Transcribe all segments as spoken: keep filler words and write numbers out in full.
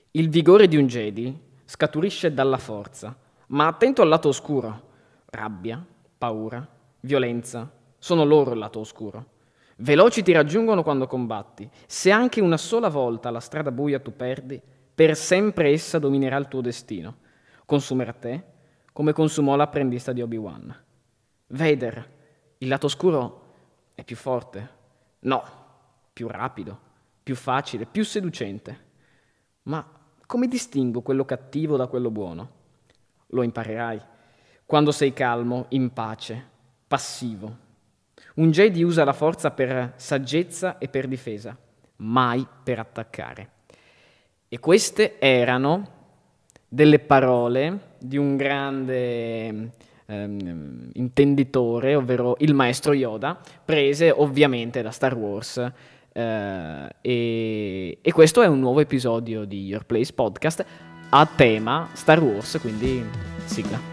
Il vigore di un Jedi scaturisce dalla forza, ma attento al lato oscuro. Rabbia, paura, violenza, sono loro il lato oscuro. Veloci ti raggiungono quando combatti. Se anche una sola volta la strada buia tu perdi, per sempre essa dominerà il tuo destino. Consumerà te, come consumò l'apprendista di Obi-Wan. Vader, il lato oscuro è più forte. No, più rapido, più facile, più seducente. Ma come distingo quello cattivo da quello buono? Lo imparerai quando sei calmo, in pace, passivo. Un Jedi usa la forza per saggezza e per difesa, mai per attaccare. E queste erano delle parole di un grande ehm, intenditore, ovvero il maestro Yoda, prese ovviamente da Star Wars. Uh, e, e questo è un nuovo episodio di Your Place Podcast a tema Star Wars, quindi sigla.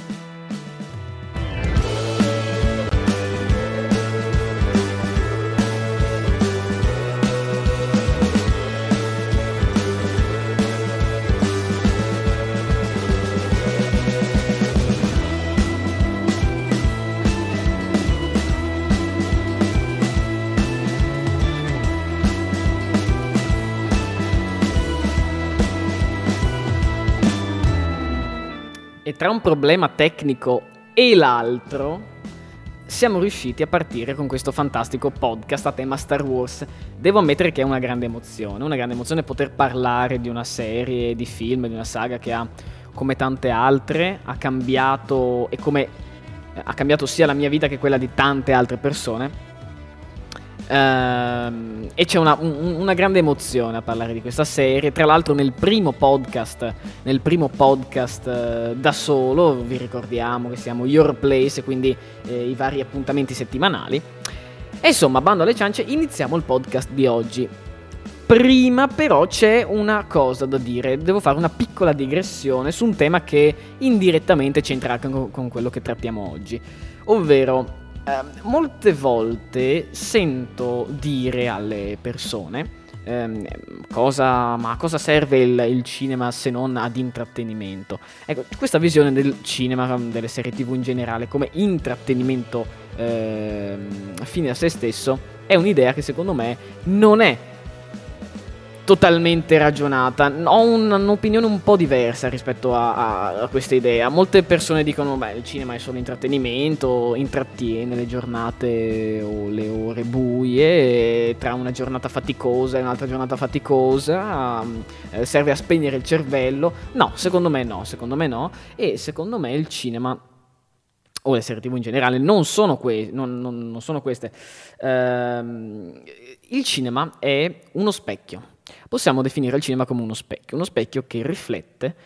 E tra un problema tecnico e l'altro siamo riusciti a partire con questo fantastico podcast a tema Star Wars. Devo ammettere che è una grande emozione, una grande emozione poter parlare di una serie, di film, di una saga che ha, come tante altre, ha cambiato e come ha cambiato sia la mia vita che quella di tante altre persone. Uh, e c'è una, un, una grande emozione a parlare di questa serie. Tra l'altro nel primo podcast Nel primo podcast uh, da solo, vi ricordiamo che siamo Your Place, quindi eh, i vari appuntamenti settimanali. E insomma, bando alle ciance, iniziamo il podcast di oggi. Prima però c'è una cosa da dire. Devo fare una piccola digressione su un tema che indirettamente c'entra con, con quello che trattiamo oggi, ovvero Uh, molte volte sento dire alle persone um, cosa, ma a cosa serve il, il cinema se non ad intrattenimento. Ecco, questa visione del cinema, delle serie tv in generale, come intrattenimento uh, fine a se stesso, è un'idea che secondo me non è totalmente ragionata. Ho un, un'opinione un po' diversa rispetto a, a, a questa idea. Molte persone dicono beh, il cinema è solo intrattenimento, intrattiene le giornate o le ore buie, e tra una giornata faticosa e un'altra giornata faticosa eh, serve a spegnere il cervello. No, secondo me no, secondo me no. E secondo me il cinema o le serie tv in generale non sono, que- non, non, non sono queste. Ehm, il cinema è uno specchio. Possiamo definire il cinema come uno specchio, uno specchio che riflette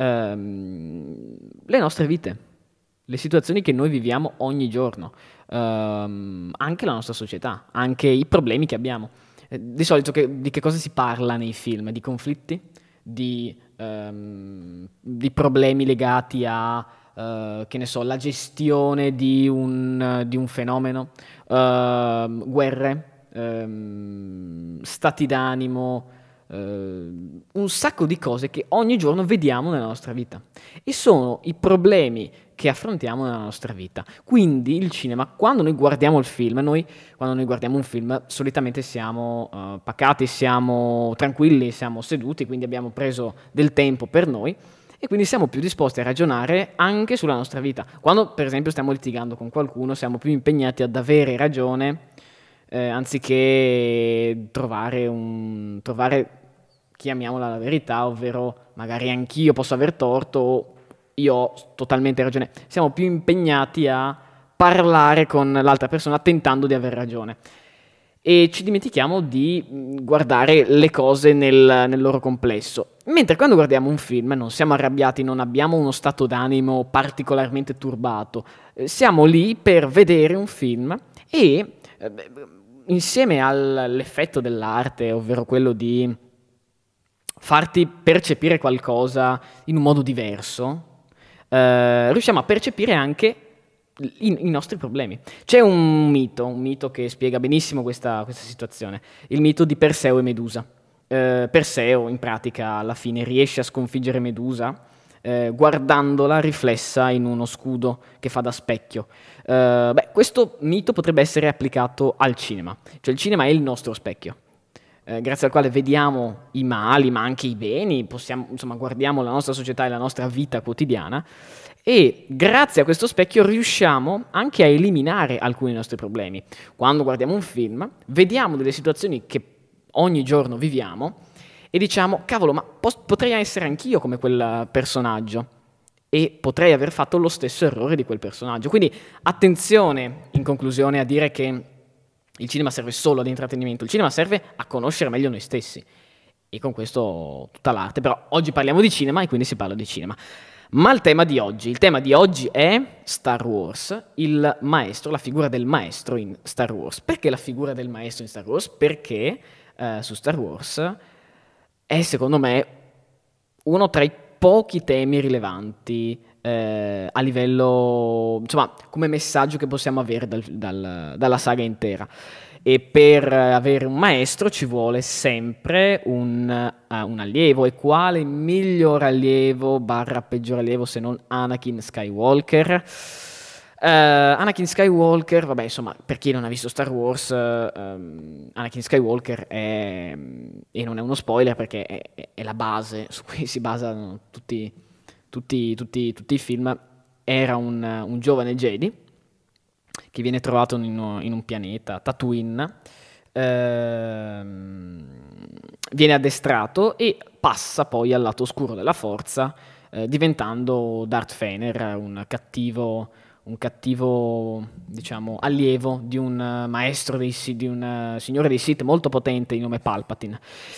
ehm, le nostre vite, le situazioni che noi viviamo ogni giorno, ehm, anche la nostra società, anche i problemi che abbiamo. Eh, di solito che, di che cosa si parla nei film? Di conflitti, di, ehm, di problemi legati a, eh, che ne so, la gestione di un, di un fenomeno, ehm, guerre, ehm, stati d'animo, Uh, un sacco di cose che ogni giorno vediamo nella nostra vita e sono i problemi che affrontiamo nella nostra vita. Quindi il cinema, quando noi guardiamo il film, noi quando noi guardiamo un film solitamente siamo uh, pacati, siamo tranquilli, siamo seduti, quindi abbiamo preso del tempo per noi e quindi siamo più disposti a ragionare anche sulla nostra vita. Quando per esempio stiamo litigando con qualcuno, siamo più impegnati ad avere ragione eh, anziché trovare un trovare chiamiamola la verità, ovvero magari anch'io posso aver torto o io ho totalmente ragione. Siamo più impegnati a parlare con l'altra persona tentando di aver ragione e ci dimentichiamo di guardare le cose nel, nel loro complesso. Mentre quando guardiamo un film non siamo arrabbiati, non abbiamo uno stato d'animo particolarmente turbato, siamo lì per vedere un film e eh, insieme all'effetto dell'arte, ovvero quello di farti percepire qualcosa in un modo diverso, eh, riusciamo a percepire anche i, i nostri problemi. C'è un mito, un mito che spiega benissimo questa, questa situazione, il mito di Perseo e Medusa. eh, Perseo in pratica alla fine riesce a sconfiggere Medusa eh, guardandola riflessa in uno scudo che fa da specchio. Eh, beh, questo mito potrebbe essere applicato al cinema, cioè il cinema è il nostro specchio. Eh, grazie al quale vediamo i mali, ma anche i beni, possiamo, insomma, guardiamo la nostra società e la nostra vita quotidiana e grazie a questo specchio riusciamo anche a eliminare alcuni dei nostri problemi. Quando guardiamo un film, vediamo delle situazioni che ogni giorno viviamo e diciamo, cavolo, ma pos- potrei essere anch'io come quel personaggio e potrei aver fatto lo stesso errore di quel personaggio. Quindi attenzione, in conclusione, a dire che il cinema serve solo ad intrattenimento, il cinema serve a conoscere meglio noi stessi e con questo tutta l'arte, però oggi parliamo di cinema e quindi si parla di cinema. Ma il tema di oggi, il tema di oggi è Star Wars, il maestro, la figura del maestro in Star Wars. Perché la figura del maestro in Star Wars? Perché eh, su Star Wars è secondo me uno tra i pochi temi rilevanti eh, a livello, insomma, come messaggio che possiamo avere dal, dal, dalla saga intera. E per avere un maestro ci vuole sempre un, uh, un allievo. E quale miglior allievo barra peggior allievo se non Anakin Skywalker? Uh, Anakin Skywalker, vabbè, insomma, per chi non ha visto Star Wars, uh, um, Anakin Skywalker è, e non è uno spoiler perché è, è, è la base su cui si basano tutti, tutti, tutti, tutti i film, era un, un giovane Jedi che viene trovato in, uno, in un pianeta, Tatooine, ehm, viene addestrato e passa poi al lato oscuro della forza, eh, diventando Darth Vader, un cattivo, un cattivo, diciamo, allievo di un uh, maestro dei Sith, di un uh, signore dei Sith molto potente di nome Palpatine.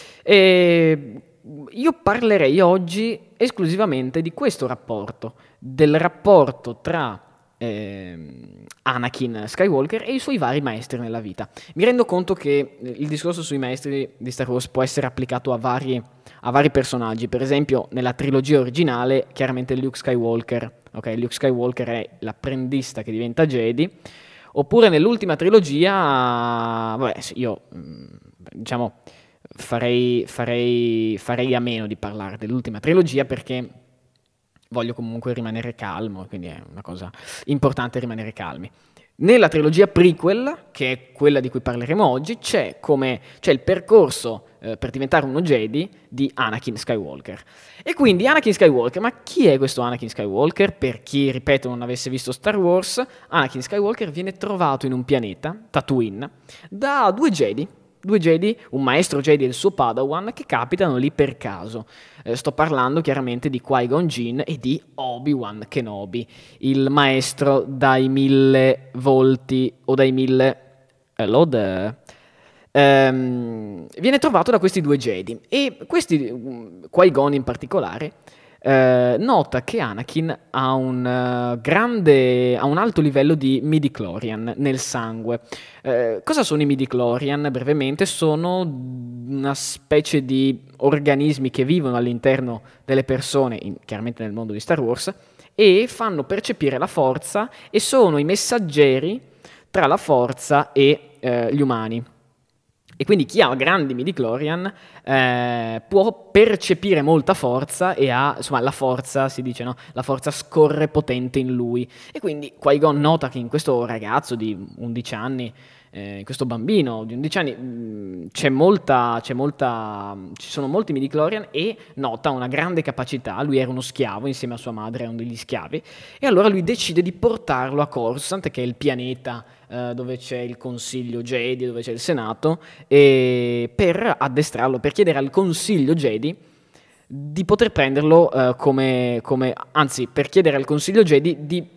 E io parlerei oggi esclusivamente di questo rapporto, del rapporto tra Eh, Anakin Skywalker e i suoi vari maestri nella vita. Mi rendo conto che il discorso sui maestri di Star Wars può essere applicato a vari, a vari personaggi. Per esempio, nella trilogia originale, chiaramente Luke Skywalker. Ok, Luke Skywalker è l'apprendista che diventa Jedi. Oppure nell'ultima trilogia, vabbè, io diciamo farei, farei, farei a meno di parlare dell'ultima trilogia perché voglio comunque rimanere calmo, quindi è una cosa importante rimanere calmi. Nella trilogia prequel, che è quella di cui parleremo oggi, c'è, come, c'è il percorso eh, per diventare uno Jedi di Anakin Skywalker. E quindi Anakin Skywalker, ma chi è questo Anakin Skywalker? Per chi, ripeto, non avesse visto Star Wars, Anakin Skywalker viene trovato in un pianeta, Tatooine, da due Jedi, Due Jedi, un maestro Jedi e il suo Padawan, che capitano lì per caso. Eh, sto parlando chiaramente di Qui-Gon Jinn e di Obi-Wan Kenobi, il maestro dai mille volti o dai mille... Hello there. Ehm, viene trovato da questi due Jedi e questi, Qui-Gon in particolare, eh, nota che Anakin ha un uh, grande, ha un alto livello di midichlorian nel sangue. Eh, cosa sono i midichlorian? Brevemente, sono una specie di organismi che vivono all'interno delle persone, in, chiaramente nel mondo di Star Wars, e fanno percepire la forza e sono i messaggeri tra la forza e eh, gli umani. E quindi chi ha grandi midichlorian eh, può percepire molta forza e ha, insomma, la forza, si dice, no? La forza scorre potente in lui. E quindi Qui-Gon nota che in questo ragazzo di undici anni, eh, in questo bambino di undici anni, mh, c'è molta, c'è molta, ci sono molti midichlorian e nota una grande capacità. Lui era uno schiavo insieme a sua madre, erano degli schiavi, e allora lui decide di portarlo a Coruscant, che è il pianeta dove c'è il Consiglio Jedi, dove c'è il Senato, e per addestrarlo, per chiedere al Consiglio Jedi di poter prenderlo uh, come, come, anzi, per chiedere al Consiglio Jedi di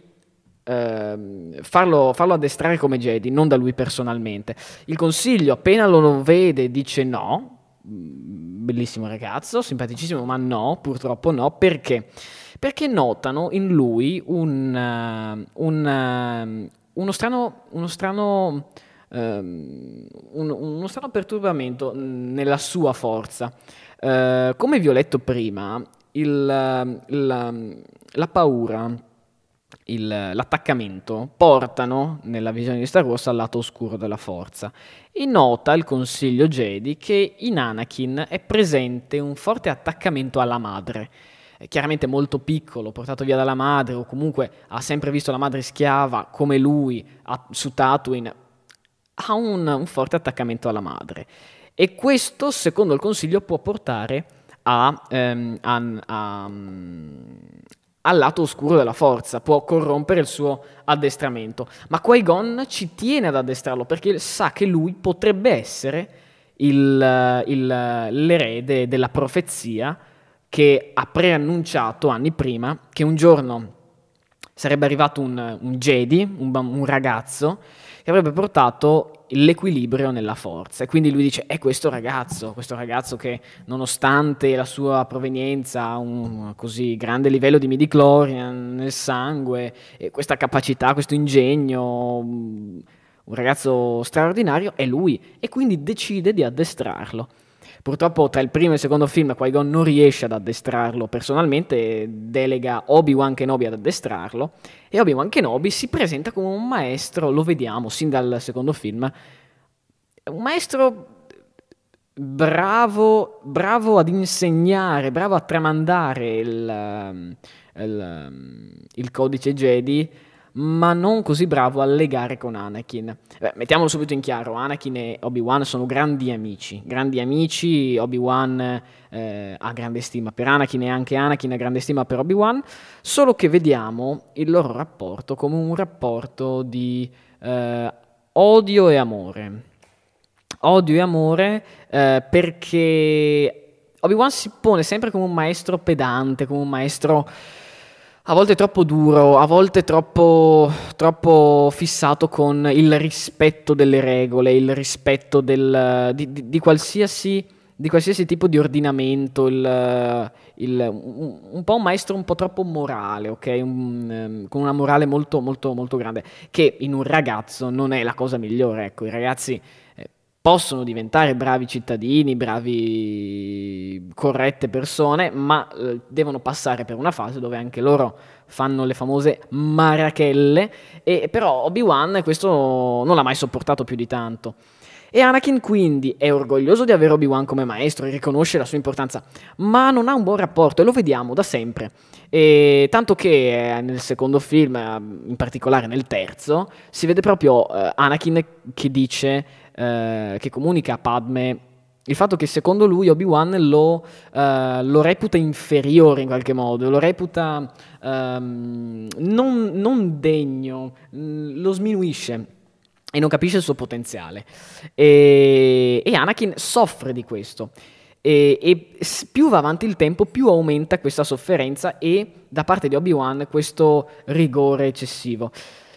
uh, farlo, farlo addestrare come Jedi, non da lui personalmente. Il Consiglio, appena lo vede, dice no, bellissimo ragazzo, simpaticissimo, ma no, purtroppo no. Perché? Perché notano in lui un... Uh, un uh, Uno strano, uno, strano, um, un, uno strano perturbamento nella sua forza. Uh, come vi ho letto prima, il, la, la paura il- l'attaccamento portano, nella visione di Star Wars, al lato oscuro della forza. E nota il Consiglio Jedi che in Anakin è presente un forte attaccamento alla madre. È chiaramente molto piccolo, portato via dalla madre, o comunque ha sempre visto la madre schiava, come lui a- su Tatooine, ha un, un forte attaccamento alla madre. E questo, secondo il Consiglio, può portare a, ehm, a- a- al lato oscuro della forza, può corrompere il suo addestramento. Ma Qui-Gon ci tiene ad addestrarlo perché sa che lui potrebbe essere il- il- l'erede della profezia che ha preannunciato anni prima che un giorno sarebbe arrivato un, un Jedi, un, bam- un ragazzo, che avrebbe portato l'equilibrio nella forza. E quindi lui dice, è questo ragazzo, questo ragazzo che nonostante la sua provenienza ha un così grande livello di midichlorian nel sangue, e questa capacità, questo ingegno, un ragazzo straordinario, è lui. E quindi decide di addestrarlo. Purtroppo tra il primo e il secondo film Qui-Gon non riesce ad addestrarlo personalmente, delega Obi-Wan Kenobi ad addestrarlo, e Obi-Wan Kenobi si presenta come un maestro, lo vediamo sin dal secondo film, un maestro bravo, bravo ad insegnare, bravo a tramandare il, ehm, il, ehm, il codice Jedi, ma non così bravo a legare con Anakin. Beh, mettiamolo subito in chiaro, Anakin e Obi-Wan sono grandi amici, grandi amici, Obi-Wan eh, ha grande stima per Anakin e anche Anakin ha grande stima per Obi-Wan, solo che vediamo il loro rapporto come un rapporto di eh, odio e amore. Odio e amore eh, perché Obi-Wan si pone sempre come un maestro pedante, come un maestro a volte troppo duro, a volte troppo, troppo fissato con il rispetto delle regole, il rispetto del, di, di- di qualsiasi, di qualsiasi tipo di ordinamento, il, il- un, un po' un maestro un po' troppo morale, ok? Un, ehm, con una morale molto, molto, molto grande, che in un ragazzo non è la cosa migliore, ecco, i ragazzi eh, possono diventare bravi cittadini, bravi, corrette persone, ma eh, devono passare per una fase dove anche loro fanno le famose marachelle, e però Obi-Wan questo non l'ha mai sopportato più di tanto. E Anakin quindi è orgoglioso di avere Obi-Wan come maestro e riconosce la sua importanza, ma non ha un buon rapporto e lo vediamo da sempre. E tanto che eh, nel secondo film, eh, in particolare nel terzo, si vede proprio eh, Anakin che dice, eh, che comunica a Padme il fatto che secondo lui Obi-Wan lo, eh, lo reputa inferiore in qualche modo, lo reputa ehm, non, non degno, mm, lo sminuisce e non capisce il suo potenziale. E, e Anakin soffre di questo. E, e s- più va avanti il tempo, più aumenta questa sofferenza e da parte di Obi-Wan questo rigore eccessivo.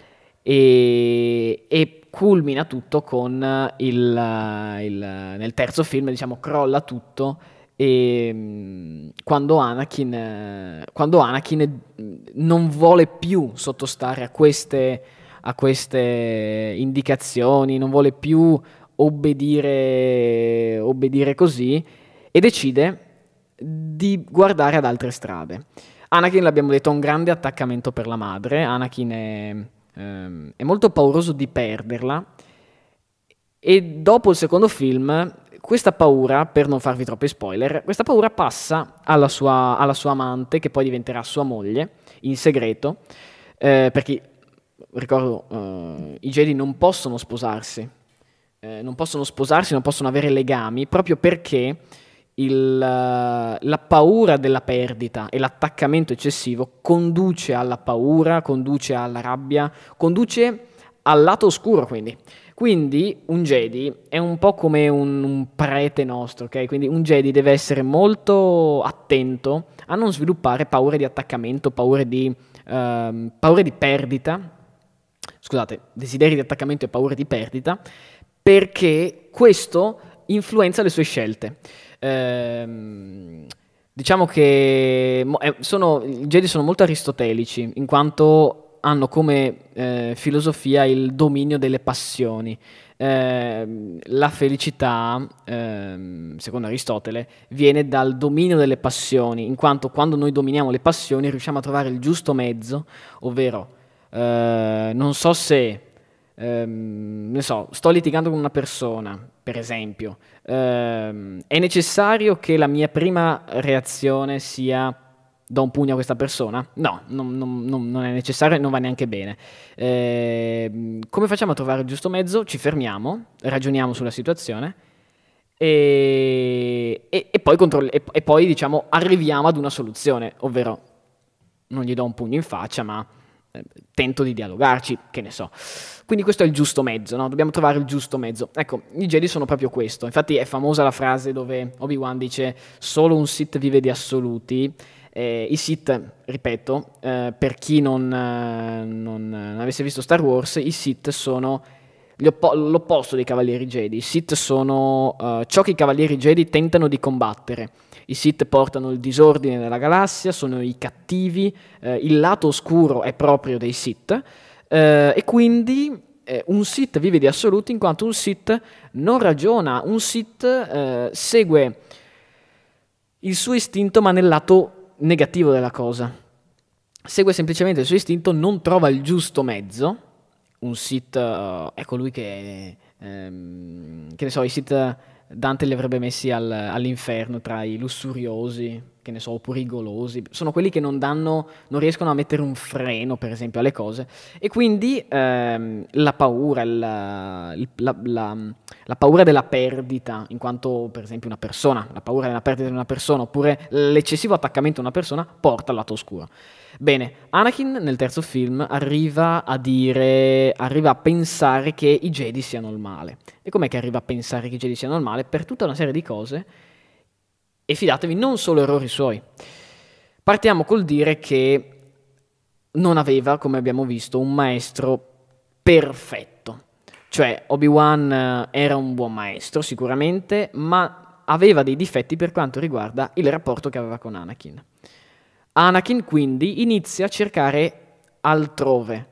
E, e culmina tutto con il, il- nel terzo film, diciamo, crolla tutto e mm, quando Anakin, eh, quando Anakin eh, non vuole più sottostare a queste, a queste indicazioni, non vuole più obbedire, obbedire così e decide di guardare ad altre strade. Anakin, l'abbiamo detto, ha un grande attaccamento per la madre. Anakin è, ehm, è molto pauroso di perderla. E dopo il secondo film, questa paura, per non farvi troppi spoiler, questa paura passa alla sua, alla sua amante, che poi diventerà sua moglie, in segreto, eh, perché, ricordo, eh, i Jedi non possono sposarsi, eh, non possono sposarsi, non possono avere legami, proprio perché il, la paura della perdita e l'attaccamento eccessivo conduce alla paura, conduce alla rabbia, conduce al lato oscuro, quindi. Quindi un Jedi è un po' come un, un prete nostro, ok? Quindi un Jedi deve essere molto attento a non sviluppare paure di attaccamento, paure di, ehm, paure di perdita, scusate, desideri di attaccamento e paure di perdita, perché questo influenza le sue scelte. Ehm, diciamo che mo- eh, sono, i Jedi sono molto aristotelici, in quanto hanno come eh, filosofia il dominio delle passioni. Ehm, la felicità, ehm, secondo Aristotele, viene dal dominio delle passioni, in quanto quando noi dominiamo le passioni riusciamo a trovare il giusto mezzo, ovvero Eh, non so se, ehm, ne so, sto litigando con una persona, per esempio, ehm, è necessario che la mia prima reazione sia do un pugno a questa persona? No, non, non- non- non è necessario e non va neanche bene. Ehm, come facciamo a trovare il giusto mezzo? Ci fermiamo, ragioniamo sulla situazione e, e- e poi, controll- e- e poi, diciamo, arriviamo ad una soluzione, ovvero non gli do un pugno in faccia, ma eh, tento di dialogarci, che ne so. Quindi questo è il giusto mezzo, no? Dobbiamo trovare il giusto mezzo. Ecco, i Jedi sono proprio questo. Infatti è famosa la frase dove Obi-Wan dice solo un Sith vive di assoluti. Eh, I Sith, ripeto, eh, per chi non, eh, non, non avesse visto Star Wars, i Sith sono gli oppo- l'opposto dei Cavalieri Jedi. I Sith sono eh, ciò che i Cavalieri Jedi tentano di combattere. I Sith portano il disordine nella galassia, sono i cattivi, eh, il lato oscuro è proprio dei Sith, eh, e quindi eh, un Sith vive di assoluti in quanto un Sith non ragiona, un Sith eh, segue il suo istinto ma nel lato negativo della cosa. Segue semplicemente il suo istinto, non trova il giusto mezzo. Un Sith eh, è colui che, ehm, che ne so, i Sith Dante li avrebbe messi al- all'inferno tra i lussuriosi, che ne so, oppure i golosi. Sono quelli che non danno, non riescono a mettere un freno, per esempio, alle cose. E quindi ehm, la paura, il- il- la, la- la paura della perdita, in quanto, per esempio, una persona, la paura della perdita di una persona, oppure l'eccessivo attaccamento a una persona, porta al lato oscuro. Bene, Anakin nel terzo film arriva a dire, arriva a pensare che i Jedi siano il male. E com'è che arriva a pensare che i Jedi siano il male? Per tutta una serie di cose, e fidatevi, non solo errori suoi. Partiamo col dire che non aveva, come abbiamo visto, un maestro perfetto. Cioè, Obi-Wan eh, era un buon maestro, sicuramente, ma aveva dei difetti per quanto riguarda il rapporto che aveva con Anakin. Anakin quindi inizia a cercare altrove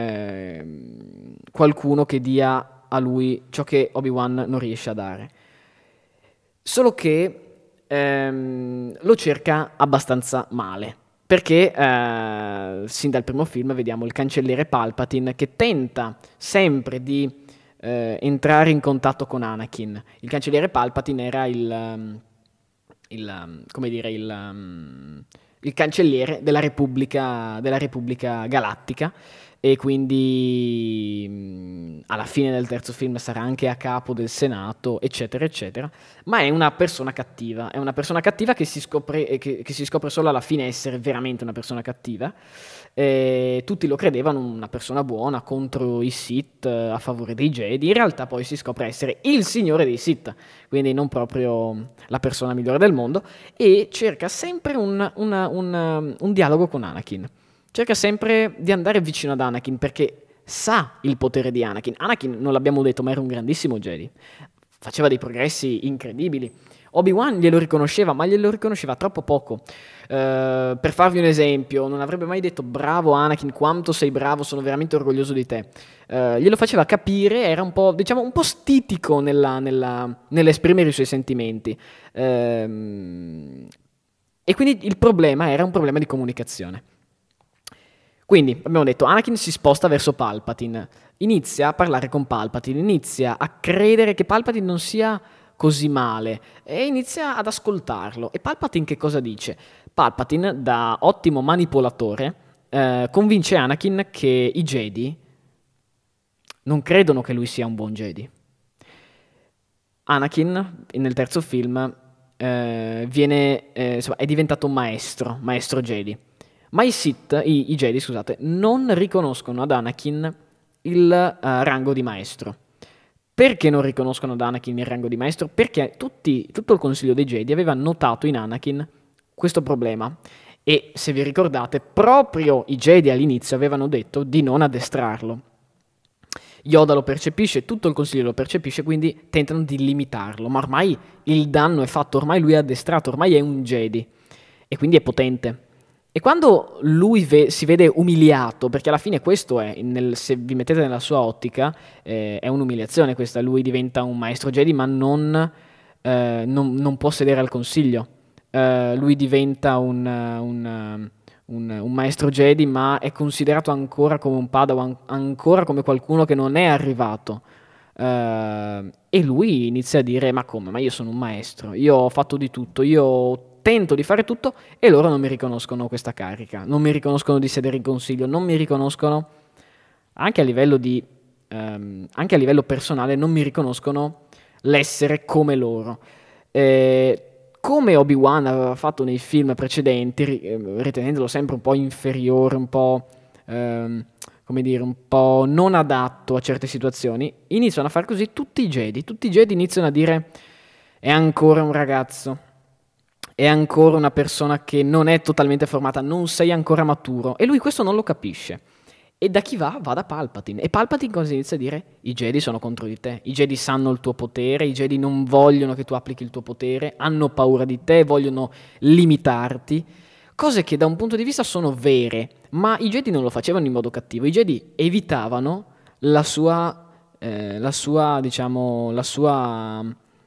ehm, qualcuno che dia a lui ciò che Obi-Wan non riesce a dare. Solo che ehm, lo cerca abbastanza male, perché eh, sin dal primo film vediamo il cancelliere Palpatine che tenta sempre di eh, entrare in contatto con Anakin. Il cancelliere Palpatine era il, um, il, um, come dire, il, um, il cancelliere della Repubblica, della Repubblica Galattica e quindi mh, alla fine del terzo film sarà anche a capo del Senato, eccetera, eccetera, ma è una persona cattiva, è una persona cattiva che si scopre, eh, che, che si scopre solo alla fine essere veramente una persona cattiva. Eh, tutti lo credevano una persona buona contro i Sith, eh, a favore dei Jedi, in realtà poi si scopre essere il signore dei Sith, quindi non proprio la persona migliore del mondo, e cerca sempre un, una- un, un dialogo con Anakin. Cerca sempre di andare vicino ad Anakin perché sa il potere di Anakin. Anakin, non l'abbiamo detto, ma era un grandissimo Jedi. Faceva dei progressi incredibili. Obi-Wan glielo riconosceva, ma glielo riconosceva troppo poco. Eh, per farvi un esempio, non avrebbe mai detto bravo Anakin, quanto sei bravo, sono veramente orgoglioso di te. Eh, glielo faceva capire, era un po', diciamo, un po' stitico nella- nella- nell'esprimere i suoi sentimenti. Ehm, e quindi il problema era un problema di comunicazione. Quindi abbiamo detto Anakin si sposta verso Palpatine, inizia a parlare con Palpatine, inizia a credere che Palpatine non sia così male e inizia ad ascoltarlo. E Palpatine che cosa dice? Palpatine, da ottimo manipolatore, eh, convince Anakin che i Jedi non credono che lui sia un buon Jedi. Anakin, nel terzo film, eh, viene, eh, insomma, è diventato un maestro, maestro Jedi. Ma i Sith, i, i Jedi, scusate, non riconoscono ad Anakin il eh, rango di maestro. Perché non riconoscono ad Anakin il rango di maestro? Perché tutti, tutto il Consiglio dei Jedi aveva notato in Anakin questo problema. E se vi ricordate, proprio i Jedi all'inizio avevano detto di non addestrarlo. Yoda lo percepisce, tutto il Consiglio lo percepisce, quindi tentano di limitarlo. Ma ormai il danno è fatto, ormai lui è addestrato, ormai è un Jedi. E quindi è potente. E quando lui ve- si vede umiliato, perché alla fine questo è, nel- se vi mettete nella sua ottica, eh, è un'umiliazione questa, lui diventa un maestro Jedi ma non, eh, non- non può sedere al consiglio. Eh, lui diventa un, un, un, un maestro Jedi, ma è considerato ancora come un Padawan, ancora come qualcuno che non è arrivato. Uh, e lui inizia a dire: ma come? Ma io sono un maestro, io ho fatto di tutto, io tento di fare tutto e loro non mi riconoscono questa carica, non mi riconoscono di sedere in consiglio, non mi riconoscono anche a livello di um, anche a livello personale, non mi riconoscono l'essere come loro. Eh, come Obi-Wan aveva fatto nei film precedenti, ritenendolo sempre un po' inferiore, un po' ehm, come dire, un po' non adatto a certe situazioni, iniziano a fare così tutti i Jedi. Tutti i Jedi iniziano a dire: è ancora un ragazzo, è ancora una persona che non è totalmente formata, non sei ancora maturo. E lui questo non lo capisce. E da chi va? Va da Palpatine. E Palpatine cosa inizia a dire? I Jedi sono contro di te, i Jedi sanno il tuo potere, i Jedi non vogliono che tu applichi il tuo potere, hanno paura di te, vogliono limitarti. Cose che da un punto di vista sono vere, ma i Jedi non lo facevano in modo cattivo, i Jedi evitavano la sua, eh, la sua diciamo, la sua,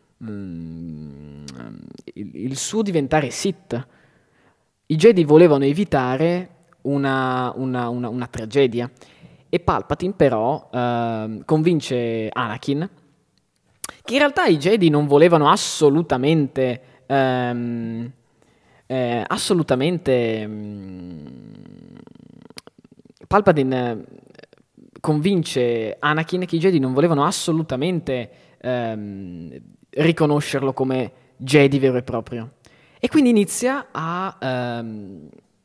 mm, il, il suo diventare Sith. I Jedi volevano evitare una, una, una, una tragedia, e Palpatine però eh, convince Anakin che in realtà i Jedi non volevano assolutamente ehm, eh, assolutamente mh, Palpatine eh, convince Anakin che i Jedi non volevano assolutamente ehm, riconoscerlo come Jedi vero e proprio, e quindi inizia a ehm,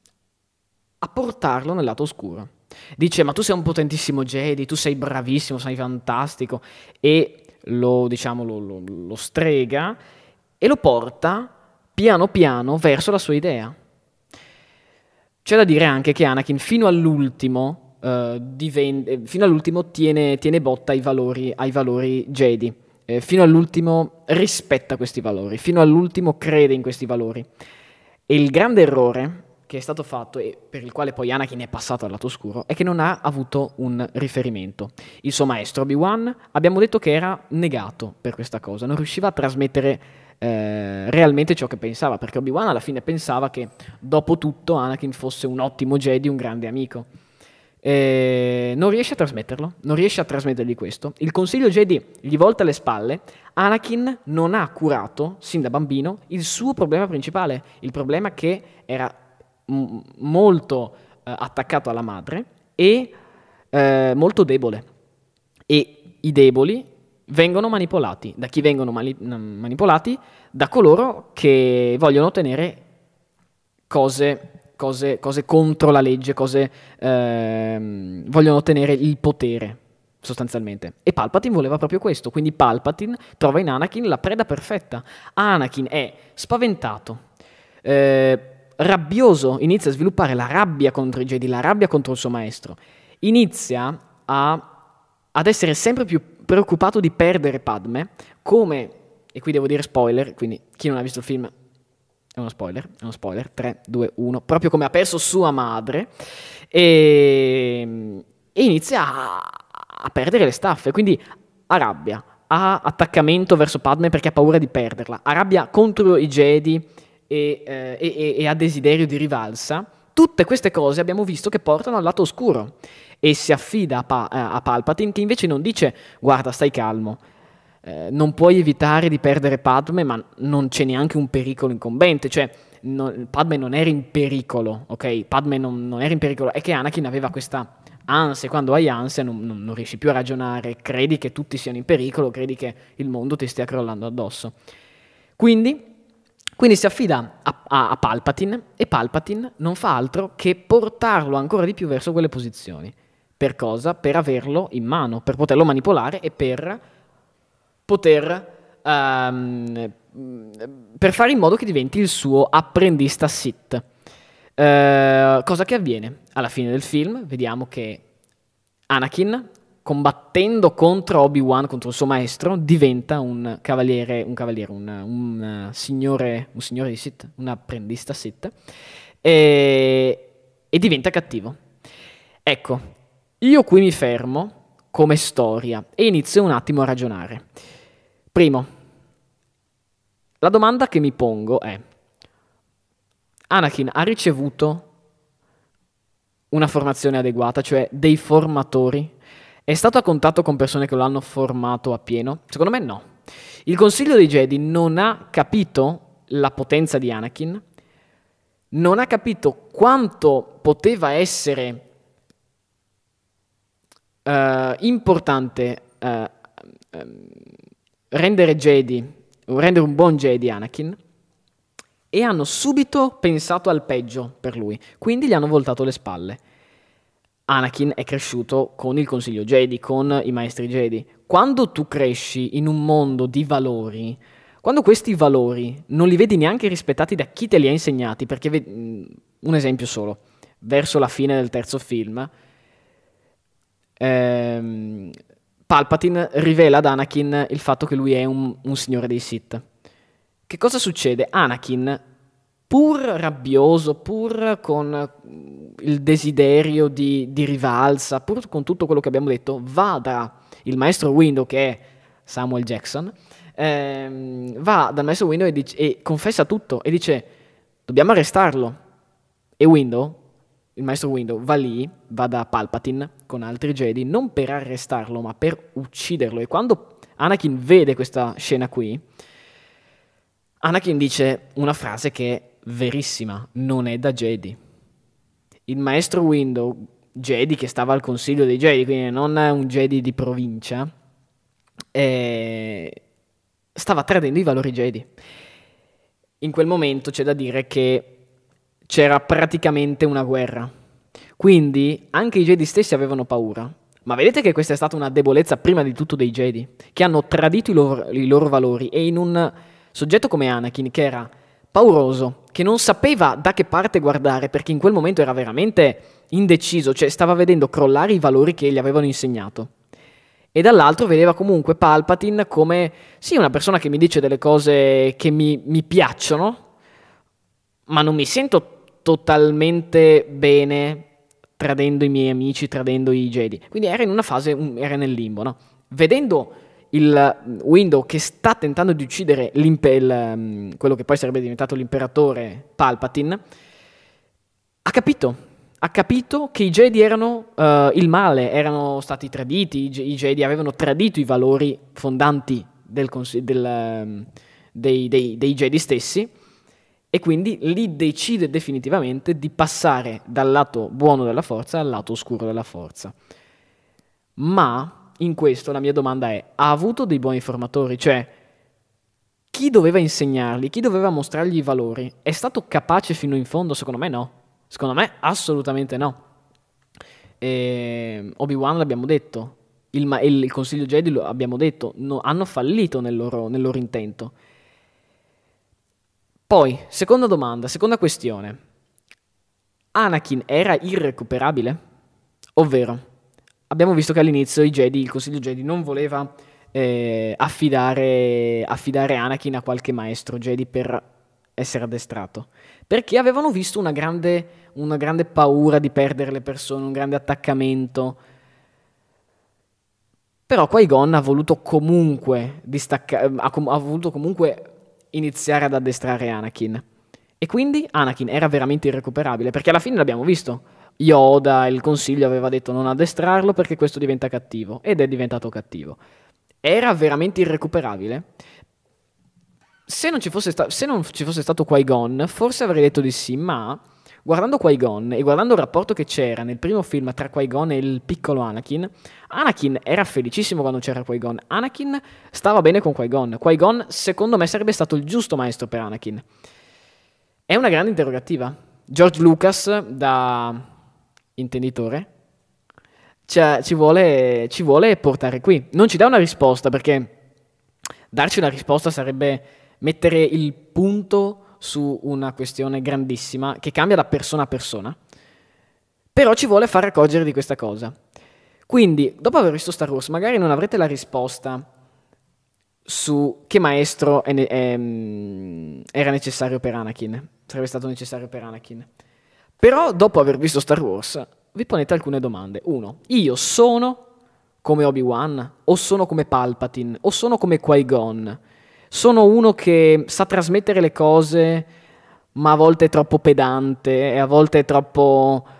a portarlo nel lato oscuro. Dice: ma tu sei un potentissimo Jedi, tu sei bravissimo, sei fantastico, e lo, diciamo, lo, lo, lo strega e lo porta piano piano verso la sua idea. C'è da dire anche che Anakin fino all'ultimo, eh, diven- fino all'ultimo tiene, tiene botta ai valori, ai valori Jedi, eh, fino all'ultimo rispetta questi valori, fino all'ultimo crede in questi valori. E il grande errore che è stato fatto, e per il quale poi Anakin è passato al lato oscuro, è che non ha avuto un riferimento. Il suo maestro Obi-Wan, abbiamo detto che era negato per questa cosa, non riusciva a trasmettere eh, realmente ciò che pensava, perché Obi-Wan alla fine pensava che dopo tutto Anakin fosse un ottimo Jedi, un grande amico. Eh, non riesce a trasmetterlo, non riesce a trasmettergli questo. Il Consiglio Jedi gli volta le spalle. Anakin non ha curato, sin da bambino, il suo problema principale, il problema che era m- molto eh, attaccato alla madre e eh, molto debole. E i deboli vengono manipolati. Da chi vengono mani- manipolati? Da coloro che vogliono ottenere cose... Cose, cose contro la legge, cose ehm, vogliono ottenere il potere, sostanzialmente. E Palpatine voleva proprio questo, quindi Palpatine trova in Anakin la preda perfetta. Anakin è spaventato, eh, rabbioso, inizia a sviluppare la rabbia contro i Jedi, la rabbia contro il suo maestro. Inizia a, ad essere sempre più preoccupato di perdere Padme, come, e qui devo dire spoiler, quindi chi non ha visto il film... È uno spoiler, è uno spoiler, tre, due, uno, proprio come ha perso sua madre, e, e inizia a, a perdere le staffe, quindi ha rabbia, ha attaccamento verso Padme perché ha paura di perderla, ha rabbia contro i Jedi e, eh, e, e ha desiderio di rivalsa. Tutte queste cose abbiamo visto che portano al lato oscuro, e si affida a, pa- a Palpatine, che invece non dice: guarda, stai calmo, Eh, non puoi evitare di perdere Padme, ma non c'è neanche un pericolo incombente, cioè no, Padme non era in pericolo, ok? Padme non, non era in pericolo, è che Anakin aveva questa ansia, quando hai ansia non, non, non riesci più a ragionare, credi che tutti siano in pericolo, credi che il mondo ti stia crollando addosso. Quindi, quindi si affida a, a, a Palpatine, e Palpatine non fa altro che portarlo ancora di più verso quelle posizioni. Per cosa? Per averlo in mano, per poterlo manipolare e per... poter um, per fare in modo che diventi il suo apprendista Sith. Uh, cosa che avviene? Alla fine del film vediamo che Anakin, combattendo contro Obi-Wan, contro il suo maestro, diventa un cavaliere, un cavaliere, un, un signore, un signore di Sith, un apprendista Sith, e, e diventa cattivo. Ecco, io qui mi fermo come storia e inizio un attimo a ragionare. Primo, la domanda che mi pongo è: Anakin ha ricevuto una formazione adeguata, cioè dei formatori? È stato a contatto con persone che lo hanno formato appieno? Secondo me no. Il Consiglio dei Jedi non ha capito la potenza di Anakin, non ha capito quanto poteva essere Uh, importante uh, um, rendere Jedi, rendere un buon Jedi Anakin, e hanno subito pensato al peggio per lui, quindi gli hanno voltato le spalle. Anakin è cresciuto con il Consiglio Jedi, con i Maestri Jedi. Quando tu cresci in un mondo di valori, quando questi valori non li vedi neanche rispettati da chi te li ha insegnati, perché un esempio solo, verso la fine del terzo film, ehm, Palpatine rivela ad Anakin il fatto che lui è un, un signore dei Sith. Che cosa succede? Anakin, pur rabbioso, pur con il desiderio di, di rivalsa, pur con tutto quello che abbiamo detto, va da il maestro Windu, che è Samuel Jackson, ehm, va dal maestro Windu e, dice, e confessa tutto e dice: dobbiamo arrestarlo. E Windu, il maestro Windu, va lì, va da Palpatine con altri Jedi, non per arrestarlo, ma per ucciderlo. E quando Anakin vede questa scena qui, Anakin dice una frase che è verissima: non è da Jedi. Il maestro Windu, Jedi che stava al Consiglio dei Jedi, quindi non un Jedi di provincia, eh, stava tradendo i valori Jedi. In quel momento c'è da dire che c'era praticamente una guerra, quindi anche i Jedi stessi avevano paura. Ma vedete che questa è stata una debolezza prima di tutto dei Jedi, che hanno tradito i loro, i loro valori, e in un soggetto come Anakin, che era pauroso, che non sapeva da che parte guardare, perché in quel momento era veramente indeciso, cioè stava vedendo crollare i valori che gli avevano insegnato. E dall'altro vedeva comunque Palpatine come, sì, una persona che mi dice delle cose che mi, mi piacciono, ma non mi sento totalmente bene tradendo i miei amici, tradendo i Jedi. Quindi era in una fase, era nel limbo, no? Vedendo il Windu che sta tentando di uccidere il, quello che poi sarebbe diventato l'imperatore Palpatine, ha capito, ha capito che i Jedi erano uh, il male, erano stati traditi, i, i Jedi avevano tradito i valori fondanti del, del, um, dei, dei, dei Jedi stessi, e quindi lì decide definitivamente di passare dal lato buono della forza al lato oscuro della forza. Ma in questo la mia domanda è: ha avuto dei buoni formatori? Cioè, chi doveva insegnargli, chi doveva mostrargli i valori, è stato capace fino in fondo? Secondo me no. Secondo me assolutamente no. E Obi-Wan l'abbiamo detto, il, il, il Consiglio Jedi lo abbiamo detto, no, hanno fallito nel loro, nel loro intento. Poi, seconda domanda, seconda questione. Anakin era irrecuperabile? Ovvero, abbiamo visto che all'inizio i Jedi, il Consiglio Jedi non voleva eh, affidare, affidare Anakin a qualche maestro Jedi per essere addestrato, perché avevano visto una grande, una grande paura di perdere le persone, un grande attaccamento. Però Qui-Gon ha voluto comunque distacca- ha, com- ha voluto comunque iniziare ad addestrare Anakin, e quindi Anakin era veramente irrecuperabile, perché alla fine l'abbiamo visto. Yoda, il consiglio, aveva detto non addestrarlo perché questo diventa cattivo, ed è diventato cattivo. Era veramente irrecuperabile? Se non ci fosse, sta- se non ci fosse stato Qui-Gon, forse avrei detto di sì, ma guardando Qui-Gon e guardando il rapporto che c'era nel primo film tra Qui-Gon e il piccolo Anakin, Anakin era felicissimo quando c'era Qui-Gon. Anakin stava bene con Qui-Gon. Qui-Gon, secondo me, sarebbe stato il giusto maestro per Anakin. È una grande interrogativa. George Lucas, da intenditore, cioè, ci vuole, ci vuole portare qui. Non ci dà una risposta, perché darci una risposta sarebbe mettere il punto su una questione grandissima che cambia da persona a persona, però ci vuole far accorgere di questa cosa. Quindi, dopo aver visto Star Wars, magari non avrete la risposta su che maestro è ne- è, era necessario per Anakin, sarebbe stato necessario per Anakin. Però, dopo aver visto Star Wars, vi ponete alcune domande. Uno, io sono come Obi-Wan? O sono come Palpatine? O sono come Qui-Gon? Sono uno che sa trasmettere le cose, ma a volte è troppo pedante, e a volte è troppo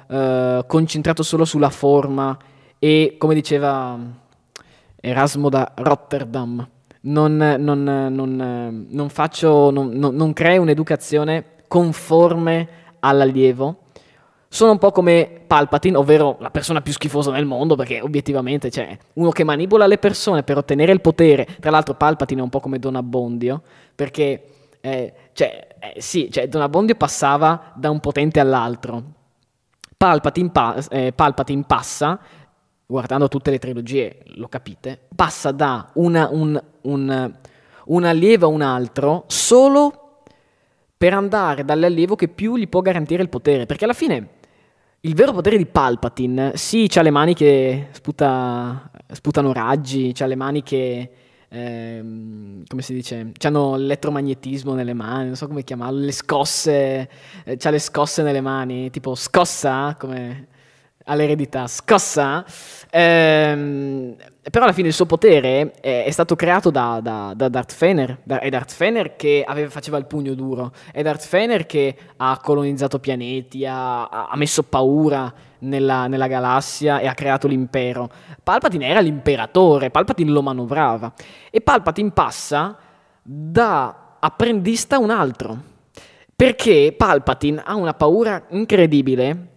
eh, concentrato solo sulla forma e, come diceva Erasmo da Rotterdam, non, non, non, non faccio, non, non, non creo un'educazione conforme all'allievo. Sono un po' come Palpatine, ovvero la persona più schifosa nel mondo, perché obiettivamente c'è uno che manipola le persone per ottenere il potere. Tra l'altro Palpatine è un po' come Don Abbondio, perché eh, cioè, eh, sì, cioè Don Abbondio passava da un potente all'altro. Palpatine, pa- eh, Palpatine passa, guardando tutte le trilogie lo capite, passa da una, un, un, un allievo a un altro solo per andare dall'allievo che più gli può garantire il potere, perché alla fine il vero potere di Palpatine, sì, c'ha le mani che sputa, sputano raggi, c'ha le mani che, ehm, come si dice, c'hanno l'elettromagnetismo nelle mani, non so come chiamarlo, le scosse, eh, c'ha le scosse nelle mani, tipo scossa, come all'eredità, scossa, ehm, però alla fine il suo potere è, è stato creato da, da, da Darth Vader, da, è Darth Vader che aveva, faceva il pugno duro, è Darth Vader che ha colonizzato pianeti, ha, ha messo paura nella, nella galassia e ha creato l'impero. Palpatine era l'imperatore, Palpatine lo manovrava e Palpatine passa da apprendista a un altro, perché Palpatine ha una paura incredibile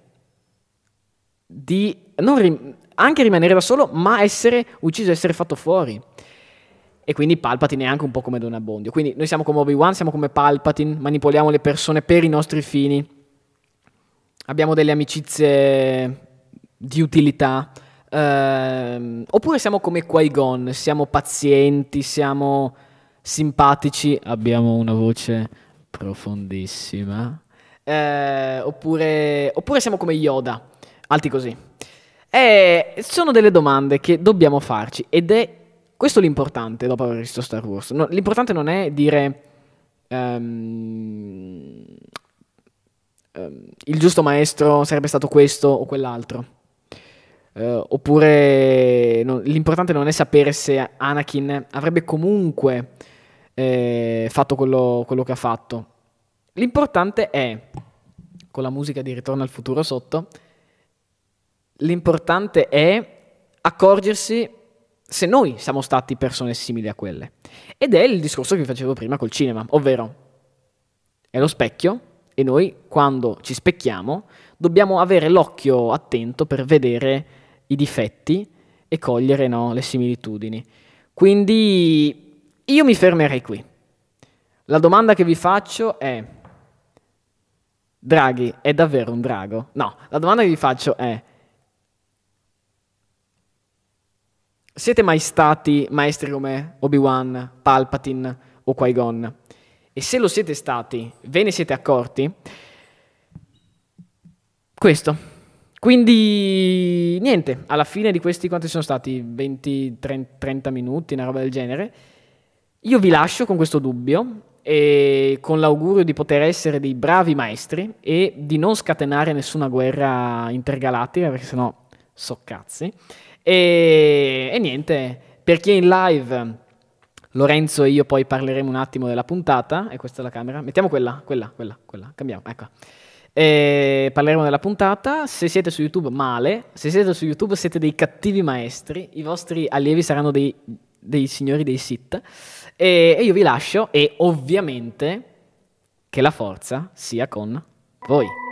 di non rim- anche rimanere da solo, ma essere ucciso, essere fatto fuori. E quindi Palpatine è anche un po' come Don Abbondio. Quindi noi siamo come Obi-Wan, siamo come Palpatine, manipoliamo le persone per i nostri fini. Abbiamo delle amicizie di utilità. Ehm, oppure siamo come Qui-Gon, siamo pazienti, siamo simpatici, abbiamo una voce profondissima. Eh, oppure, oppure siamo come Yoda. Alti così. E sono delle domande che dobbiamo farci ed è questo l'importante dopo aver visto Star Wars. No, l'importante non è dire ehm, ehm, il giusto maestro sarebbe stato questo o quell'altro. Eh, oppure no, l'importante non è sapere se Anakin avrebbe comunque eh, fatto quello, quello che ha fatto. L'importante è, con la musica di Ritorno al futuro sotto, l'importante è accorgersi se noi siamo stati persone simili a quelle. Ed è il discorso che vi facevo prima col cinema, ovvero è lo specchio e noi quando ci specchiamo dobbiamo avere l'occhio attento per vedere i difetti e cogliere, no, le similitudini. Quindi io mi fermerei qui. La domanda che vi faccio è: Draghi è davvero un drago? No, la domanda che vi faccio è: siete mai stati maestri come Obi-Wan, Palpatine o Qui-Gon? E se lo siete stati, ve ne siete accorti? Questo. Quindi, niente, alla fine di questi, quanti sono stati? venti trenta minuti, una roba del genere. Io vi lascio con questo dubbio e con l'augurio di poter essere dei bravi maestri e di non scatenare nessuna guerra intergalattica, perché sennò so cazzi. E, e niente, per chi è in live, Lorenzo e io poi parleremo un attimo della puntata. E questa è la camera. Mettiamo quella, quella, quella, quella. Cambiamo, ecco. E parleremo della puntata. Se siete su YouTube, male. Se siete su YouTube siete dei cattivi maestri. I vostri allievi saranno dei, dei signori dei Sith. E, e io vi lascio e ovviamente che la forza sia con voi.